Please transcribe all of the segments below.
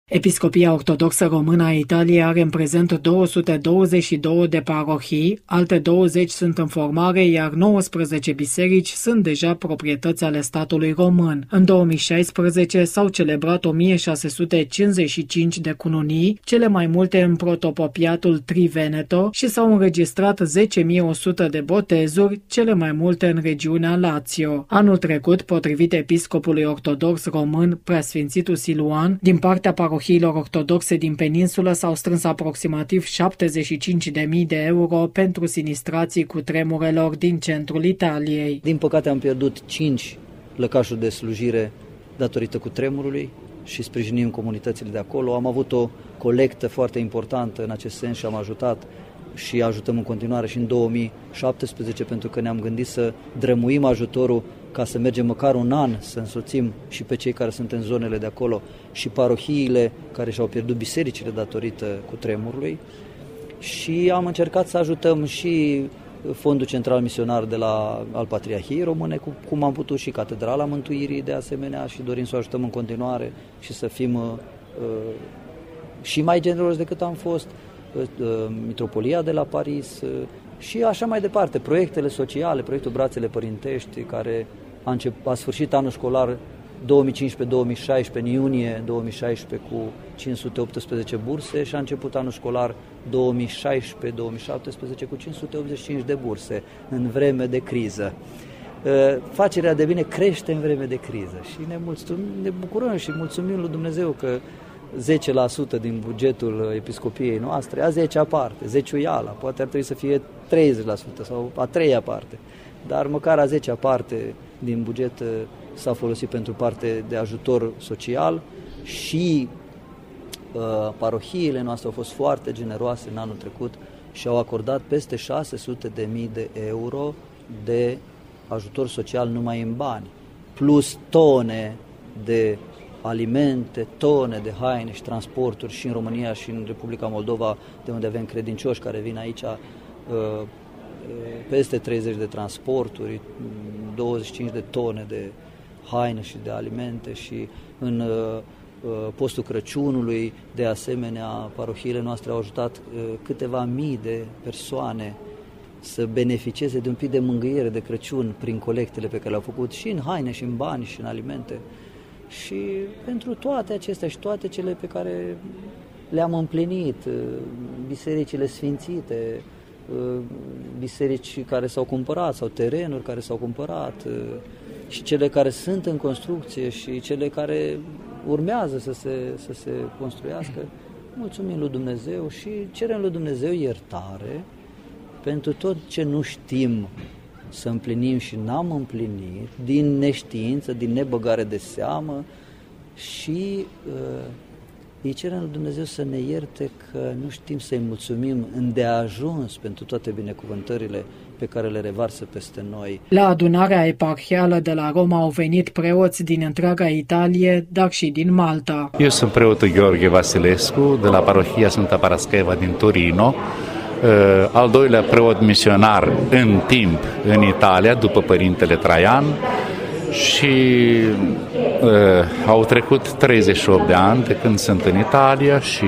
Episcopia Ortodoxă Română a Italiei are în prezent 222 de parohii, alte 20 sunt în formare, iar 19 biserici sunt deja proprietăți ale statului român. În 2016 s-au celebrat 1655 de cununii, cele mai multe în protopopiatul Triveneto, și s-au înregistrat 10.100 de botezuri, cele mai multe în regiunea Lazio. Anul trecut, potrivit episcopului ortodox român Preasfințitul Siluan, din partea parohiilor ortodoxe din peninsulă s-au strâns aproximativ 75.000 de euro pentru sinistrații cu tremurelor din centrul Italiei. Din păcate am pierdut 5 lăcașuri de slujire datorită cutremurului și sprijinim comunitățile de acolo. Am avut o colectă foarte importantă în acest sens și am ajutat și ajutăm în continuare și în 2017, pentru că ne-am gândit să drămuim ajutorul ca să mergem măcar un an să însoțim și pe cei care sunt în zonele de acolo și parohiile care și-au pierdut bisericile datorită cutremurului. Și am încercat să ajutăm și Fondul Central Misionar al Patriarhiei Române, cum am putut, și Catedrala Mântuirii de asemenea, și dorim să o ajutăm în continuare și să fim și mai generoși decât am fost, Mitropolia de la Paris și așa mai departe, proiectele sociale, proiectul Brațele Părintești, care a sfârșit anul școlar 2015-2016, în iunie 2016, cu 518 burse și a început anul școlar 2016-2017 cu 585 de burse în vreme de criză. Facerea de bine crește în vreme de criză și ne bucurăm și mulțumim lui Dumnezeu că 10% din bugetul episcopiei noastre, a 10-a parte, zeciuiala, poate ar trebui să fie 30% sau a 3-a parte, dar măcar a 10-a parte din buget s-a folosit pentru parte de ajutor social și parohiile noastre au fost foarte generoase în anul trecut și au acordat peste 600.000 de euro de ajutor social numai în bani, plus tone de alimente, tone de haine și transporturi și în România și în Republica Moldova, de unde avem credincioși care vin aici, peste 30 de transporturi, 25 de tone de haine și de alimente și în postul Crăciunului, de asemenea, parohiile noastre au ajutat câteva mii de persoane să beneficieze de un pic de mângâiere de Crăciun prin colectele pe care le-au făcut și în haine, și în bani, și în alimente. Și pentru toate acestea și toate cele pe care le-am împlinit, bisericile sfințite, biserici care s-au cumpărat sau terenuri care s-au cumpărat și cele care sunt în construcție și cele care urmează să se construiască, mulțumim lui Dumnezeu și cerem lui Dumnezeu iertare pentru tot ce nu știm să împlinim și n-am împlinit, din neștiință, din nebăgare de seamă, și îi cerem lui Dumnezeu să ne ierte că nu știm să-i mulțumim îndeajuns pentru toate binecuvântările pe care le revarsă peste noi. La adunarea eparhială de la Roma au venit preoți din întreaga Italie, dar și din Malta. Eu sunt preotul Gheorghe Vasilescu de la parohia Sfânta Parascheva din Torino, al doilea preot misionar în timp în Italia, după Părintele Traian, și au trecut 38 de ani de când sunt în Italia și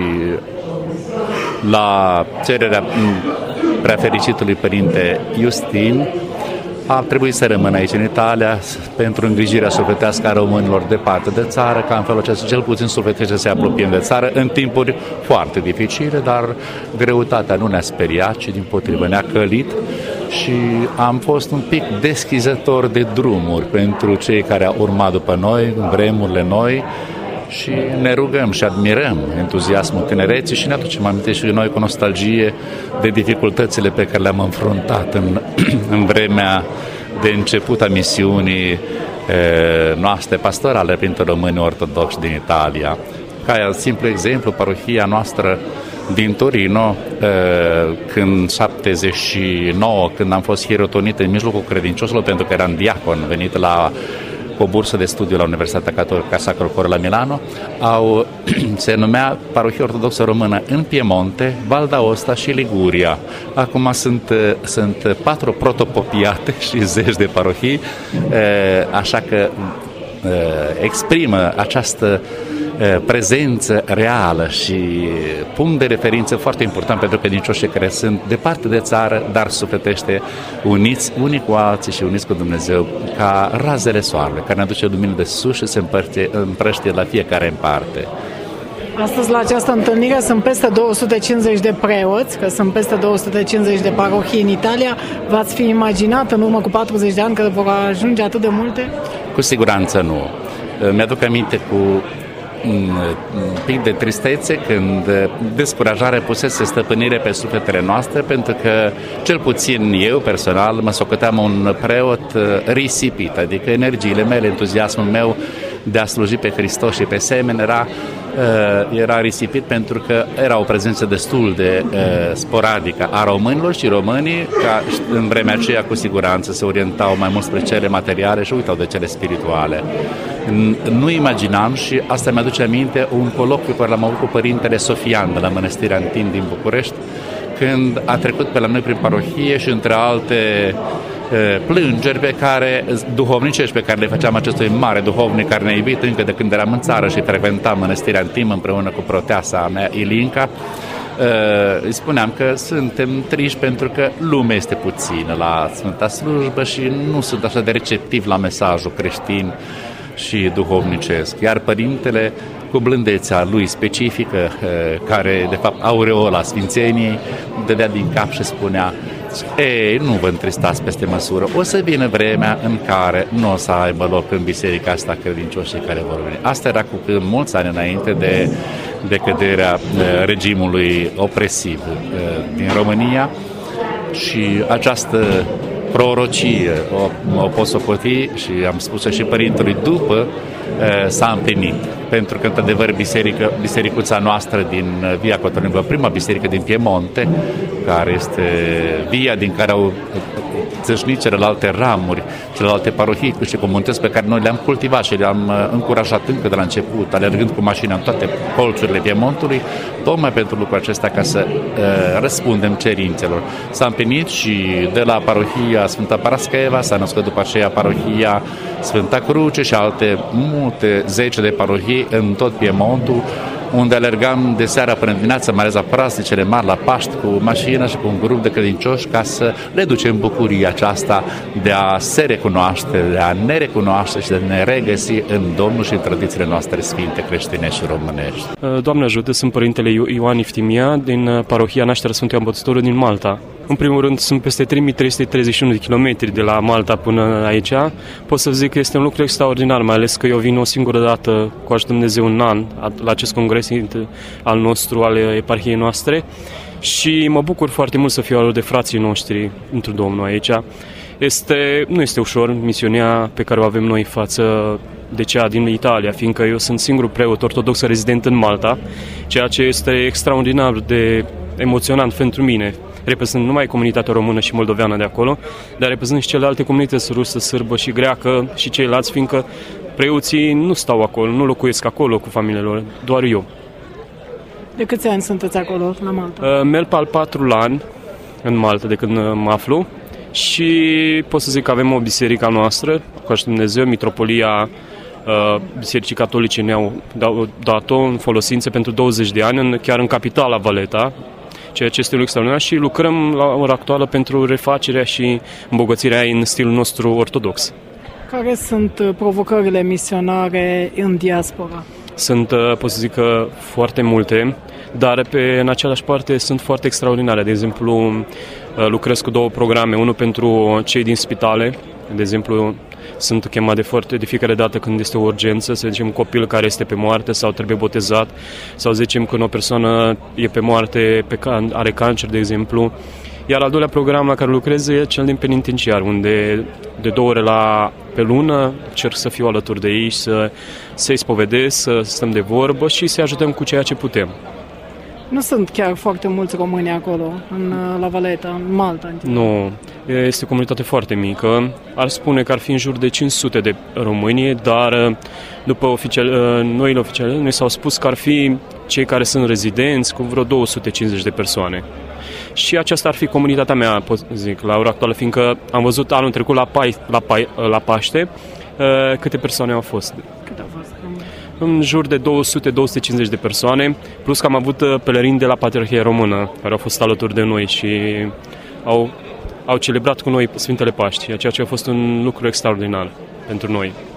la cererea preafericitului Părinte Justin a trebuit să rămână aici în Italia pentru îngrijirea sufletească a românilor departe de țară, ca în felul acesta cel puțin sufletește să se apropiem de țară în timpuri foarte dificile, dar greutatea nu ne-a speriat, ci dimpotrivă ne-a călit și am fost un pic deschizător de drumuri pentru cei care au urmat după noi, în vremurile noi, și ne rugăm și admirăm entuziasmul tinereții și ne aducem aminte și noi cu nostalgie de dificultățile pe care le-am înfruntat în vremea de început a misiunii noastre pastorale printre românii ortodoxi din Italia. Ca simplu exemplu, parohia noastră din Torino, când 79, când am fost hierotonit în mijlocul credincioșilor, pentru că eram diacon venit la o bursă de studiu la Universitatea Catolică Sacro Cuore la Milano, se numea Parohia Ortodoxă Română în Piemonte, Val d'Aosta și Liguria. Acum sunt 4 protopopiate și 10 de parohii, așa că exprimă această prezență reală și punct de referință foarte important pentru credincioșii care sunt departe de țară, dar sufletește uniți unii cu alții și uniți cu Dumnezeu ca razele soarelui, care ne aduce lumină de sus și se împrăștie la fiecare în parte. Astăzi la această întâlnire sunt peste 250 de preoți, că sunt peste 250 de parohii în Italia. V-ați fi imaginat în urmă cu 40 de ani că vor ajunge atât de multe? Cu siguranță nu. Mi-aduc aminte cu un pic de tristețe când descurajarea pusese stăpânire pe sufletele noastre, pentru că cel puțin eu personal mă socoteam un preot risipit, adică energiile mele, entuziasmul meu de a sluji pe Hristos și pe semeni era risipit, pentru că era o prezență destul de sporadică a românilor și românii, ca în vremea aceea cu siguranță se orientau mai mult spre cele materiale și uitau de cele spirituale. Nu imaginam, și asta mi-aduce aminte un colocviu pe care l-am avut cu părintele Sofian de la Mănăstirea Antin din București, când a trecut pe la noi prin parohie și între alte plângeri duhovnicești pe care le făceam acestui mare duhovnic care ne-a iubit încă de când eram în țară și frecventam Mănăstirea Antin împreună cu proteasa mea Ilinca. Îi spuneam că suntem triști pentru că lumea este puțină la Sfânta Slujbă și nu sunt așa de receptivi la mesajul creștin și duhovnicesc. Iar părintele, cu blândețea lui specifică, care de fapt aureola sfințeniei, dădea din cap și spunea: ei, nu vă întristați peste măsură, o să vină vremea în care nu o să aibă loc în biserica asta credincioșii care vor veni. Asta era cu mulți ani înainte de căderea regimului opresiv din România, și această prorocie o pot socoti, și am spus și părintelui după, s-a împlinit. Pentru că, într-adevăr, bisericuța noastră din Via Cotolimbă, prima biserică din Piemonte, care este via din care au țâșnit celelalte ramuri, celelalte parohii și comunități pe care noi le-am cultivat și le-am încurajat încă de la început, alergând cu mașina în toate colțurile Piemontului, tocmai pentru lucrul acesta, ca să răspundem cerințelor. S-a împlinit și de la parohia Sfânta Parasceva s-a născut după aceea parohia Sfânta Cruce și alte multe zece de parohii în tot Piemontul, unde alergam de seara până dimineața, mai ales la praznicele mari, la Paști, cu mașina și cu un grup de credincioși, ca să le ducem bucuria aceasta de a se recunoaște, de a ne recunoaște și de a ne regăsi în Domnul și în tradițiile noastre sfinte creștine și românești. Doamne ajută, sunt părintele Ioan Iftimia din parohia Nașterea Sfântului Ambățătorul din Malta. În primul rând, sunt peste 3331 de kilometri de la Malta până aici. Pot să zic că este un lucru extraordinar, mai ales că eu vin o singură dată, cu ajutorul Dumnezeu, un an, la acest congres al nostru, al eparhiei noastre, și mă bucur foarte mult să fiu alături de frații noștri într-un Domnul aici. Nu este ușor misiunea pe care o avem noi față de cea din Italia, fiindcă eu sunt singurul preot ortodox rezident în Malta, ceea ce este extraordinar de emoționant pentru mine. Reprezint numai comunitatea română și moldoveană de acolo, dar reprezint și celelalte comunități rusă, sârbă și greacă și ceilalți, fiindcă preoții nu stau acolo, nu locuiesc acolo cu familiile lor, doar eu. De câți ani sunteți acolo, la Malta? Merg pe al 4-lea an în Malta de când mă aflu și pot să zic că avem o biserică noastră, cu ajutorul Dumnezeu, Mitropolia Bisericii Catolice ne-au dat-o în folosință pentru 20 de ani, chiar în capitala Valeta, ceea ce este un extraordinar, și lucrăm la ora actuală pentru refacerea și îmbogățirea ei în stilul nostru ortodox. Care sunt provocările misionare în diaspora? Sunt, pot să zic că, foarte multe, dar în același parte sunt foarte extraordinare. De exemplu, lucrez cu 2 programe, unul pentru cei din spitale, de exemplu, sunt chemat de fiecare dată când este o urgență, să zicem un copil care este pe moarte sau trebuie botezat, sau zicem când o persoană e pe moarte, are cancer, de exemplu. Iar al doilea program la care lucrez e cel din penitenciar, unde de 2 ore pe lună încerc să fiu alături de ei, să-i spovedesc, să stăm de vorbă și să-i ajutăm cu ceea ce putem. Nu sunt chiar foarte mulți români acolo, la Valeta, în Malta. Nu, este o comunitate foarte mică. Ar spune că ar fi în jur de 500 de români, dar după noile oficiale ne s-au spus că ar fi cei care sunt rezidenți cu vreo 250 de persoane. Și aceasta ar fi comunitatea mea, pot zic, la ora actuală, fiindcă am văzut anul trecut la Paște câte persoane au fost. Câte au fost? În jur de 200-250 de persoane, plus că am avut pelerini de la Patriarhia Română, care au fost alături de noi și au celebrat cu noi Sfintele Paști, ceea ce a fost un lucru extraordinar pentru noi.